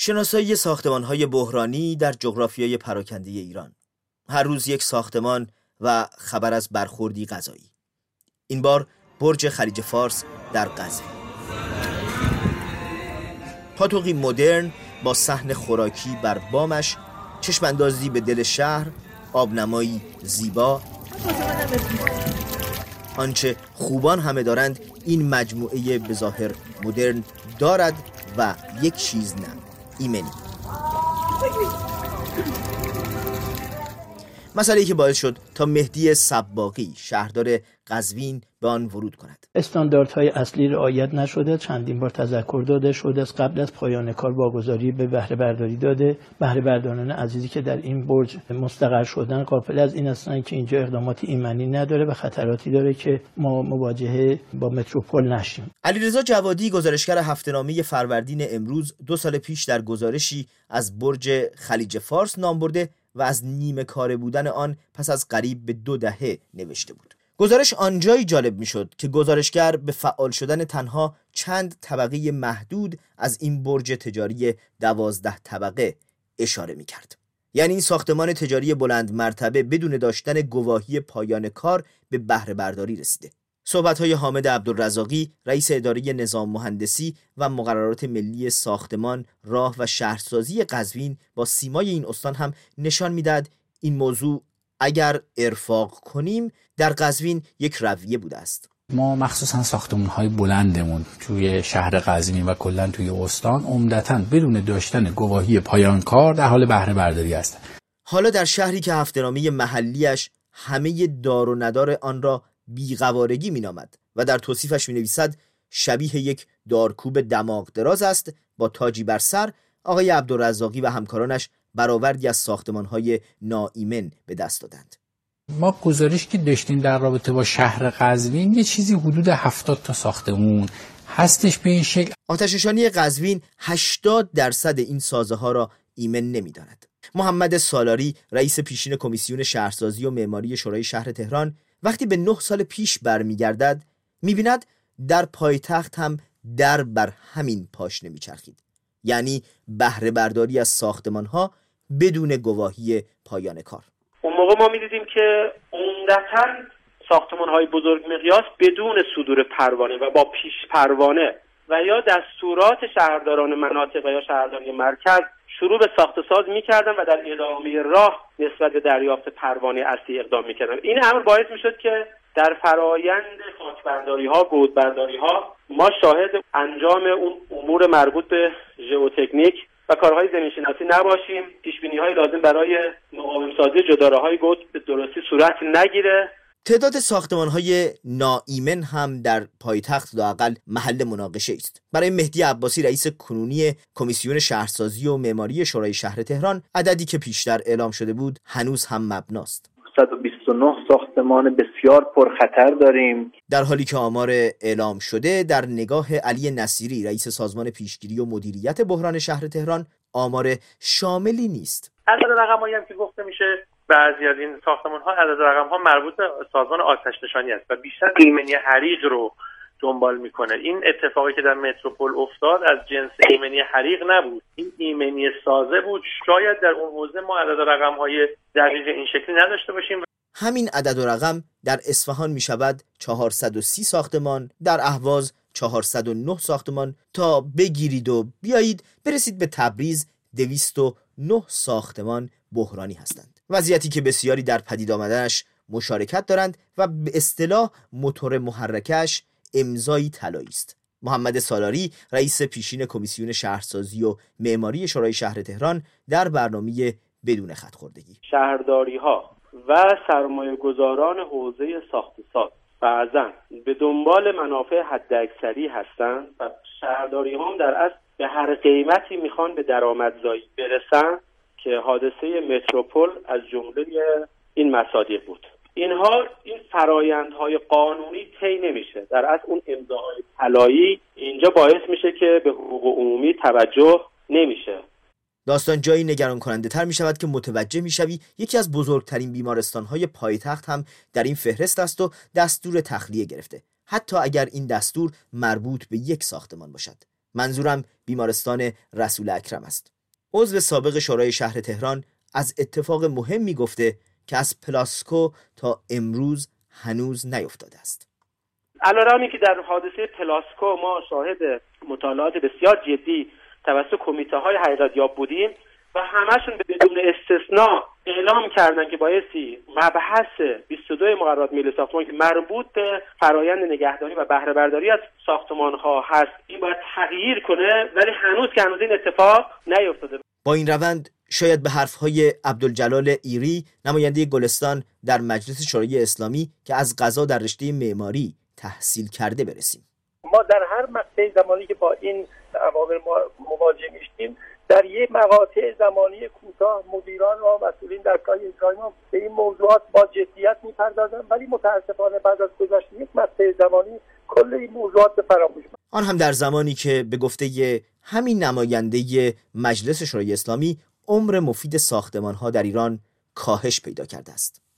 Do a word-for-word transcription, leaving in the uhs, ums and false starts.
شناسایی ساختمان‌های بحرانی در جغرافیای پراکنده ایران. هر روز یک ساختمان و خبر از برخوردی قضایی. این بار برج خلیج فارس در قزوین. پاتوقی مدرن با صحن خوراکی بر بامش، چشماندازی به دل شهر، آبنمایی زیبا. آنچه خوبان همه دارند این مجموعه به ظاهر مدرن دارد و یک چیز نه، ایمنی. مسئله‌ای که باعث شد تا مهدی صباغی شهردار قزوین به آن ورود کند. استانداردهای اصلی رعایت نشده، چندین بار تذکر داده شده از قبل از پایان کار واگذاری به بهره برداری داده. بهره برداران عزیزی که در این برج مستقر شدن غافل از این هستند که اینجا اقدامات ایمنی نداره و خطراتی داره که ما مواجهه با متروپول نشیم. علیرضا جوادی، گزارشگر هفته‌نامه فروردین امروز، دو سال پیش در گزارشی از برج خلیج فارس نام برده و از نیمه کاره بودن آن پس از قریب به دو دهه نوشته بود. گزارش آنجایی جالب میشد که گزارشگر به فعال شدن تنها چند طبقه محدود از این برج تجاری دوازده طبقه اشاره میکرد. یعنی این ساختمان تجاری بلند مرتبه بدون داشتن گواهی پایان کار به بهره برداری رسیده. صحبت‌های حامد عبدالرزاقی، رئیس اداره نظام مهندسی و مقررات ملی ساختمان، راه و شهرسازی قزوین با سیمای این استان هم نشان میداد این موضوع اگر ارفاق کنیم در قزوین یک رویه بوده است. ما مخصوصا ساختمان‌های بلندمون توی شهر قزوین و کلاً توی استان عمدتاً بدون داشتن گواهی پایان کار در حال بهره برداری هستند. حالا در شهری که هفته‌نامه محلیش همه دار و ندار آن را بی‌قوارگی می‌نامد و در توصیفش می‌نویسد شبیه یک دارکوب دماغ دراز است با تاجی بر سر، آقای عبدالرزاقی و همکارانش برآوردی از ساختمان‌های ناایمن به دست دادند. ما گزارش که داشتیم در رابطه با شهر قزوین یه چیزی حدود هفتاد تا ساختمون هستش به این شکل. آتش‌نشانی قزوین هشتاد درصد این سازه‌ها را ایمن نمی‌داند. محمد سالاری، رئیس پیشین کمیسیون شهرسازی و معماری شورای شهر تهران، وقتی به نه سال پیش برمیگردد می‌بیند در پایتخت هم در بر همین پاشنه می‌چرخید. یعنی بهره برداری از ساختمان‌ها بدون گواهی پایان کار. اون موقع ما می‌دیدیم که عمدتاً ساختمان‌های بزرگ مقیاس بدون صدور پروانه و با پیش پروانه و یا دستورات شهرداران مناطق و یا شهرداری مرکز شروع به ساخت ساز می‌کردن و در ادامه راه نسبت به دریافت پروانه اصلی اقدام می‌کردن. این امر باعث می‌شد که در فرایند خاکبرداری‌ها، گودبرداری‌ها ما شاهد انجام اون امور مربوط به ژئوتکنیک و کارهای زمین‌شناسی نباشیم. پیش‌بینی‌های لازم برای مقاوم‌سازی جداره‌های گود به درستی صورت نگیره. تعداد ساختمان‌های ناایمن هم در پایتخت لااقل محل مناقشه است. برای مهدی عباسی، رئیس کنونی کمیسیون شهرسازی و معماری شورای شهر تهران، عددی که پیشتر اعلام شده بود هنوز هم مبناست. صد و بیست و نه ساختمان بسیار پرخطر داریم، در حالی که آمار اعلام شده در نگاه علی نصیری، رئیس سازمان پیشگیری و مدیریت بحران شهر تهران، آمار شاملی نیست. عدد رقمایی هم که گفته میشه بعضی از این ساختمان‌ها عدد رقم‌ها مربوط به سازمان آتش نشانی است و بیشتر ایمنی حریق رو دنبال میکنه. این اتفاقی که در متروپول افتاد از جنس ایمنی حریق نبود، این ایمنی سازه بود. شاید در اون حوزه ما عدد رقم‌های دقیق این شکلی نداشته باشیم. همین عدد و رقم در اصفهان می شود چهارصد و سی ساختمان، در اهواز چهارصد و نه ساختمان، تا بگیرید و بیایید برسید به تبریز دویست و نه ساختمان بحرانی هستند. وضعیتی که بسیاری در پدید آمدنش مشارکت دارند و به اصطلاح موتور محرکش امضای طلایی است. محمد سالاری، رئیس پیشین کمیسیون شهرسازی و معماری شورای شهر تهران، در برنامه بدون خط خوردگی. شهرداری‌ها و سرمایه‌گذاران حوزه ساخت ساز بعضاً به دنبال منافع حداکثری هستند و شهرداری‌ها هم در اصل به هر قیمتی میخوان به درآمدزایی برسن که حادثه متروپول از جمله این مصادیق بود. اینها این فرایندهای قانونی طی نمیشه. در اصل اون امضاهای طلایی اینجا باعث میشه که به حقوق عمومی توجه نمیشه. داستان جایی نگران کننده تر می شود که متوجه می شوی یکی از بزرگترین بیمارستان‌های پایتخت هم در این فهرست است و دستور تخلیه گرفته، حتی اگر این دستور مربوط به یک ساختمان باشد. منظورم بیمارستان رسول اکرم است. عضو سابق شورای شهر تهران از اتفاق مهمی گفته که از پلاسکو تا امروز هنوز نیفتاده است. علیرغمی که در حادثه پلاسکو ما شاهد مطالعات بسیار جدی توسط کمیته‌های حقیقت‌یاب بودیم و همشون بدون استثناء اعلام کردن که بایستی مبحث بیست و دو مقررات ملی ساختمان که مربوط به فرایند نگهداری و بهره برداری از ساختمان‌ها هست این باید تغییر کنه، ولی هنوز که هنوز این اتفاق نیفتاده. با این روند شاید به حرف‌های عبدالجلال ایری نماینده گلستان در مجلس شورای اسلامی که از قضا در رشته معماری تحصیل کرده برسیم. ما در هر مقطع زمانی که با این عوامل مواجه میشیم در یک مقاطع زمانی کوتاه مدیران و مسئولین در کار اجرایی ما به این موضوعات با جدیت میپردازند، ولی متاسفانه بعد از گذشت یک مقطع زمانی کل این موضوعات به فراموش می‌رود. آن هم در زمانی که به گفته همین نماینده مجلس شورای اسلامی عمر مفید ساختمان‌ها در ایران کاهش پیدا کرده است.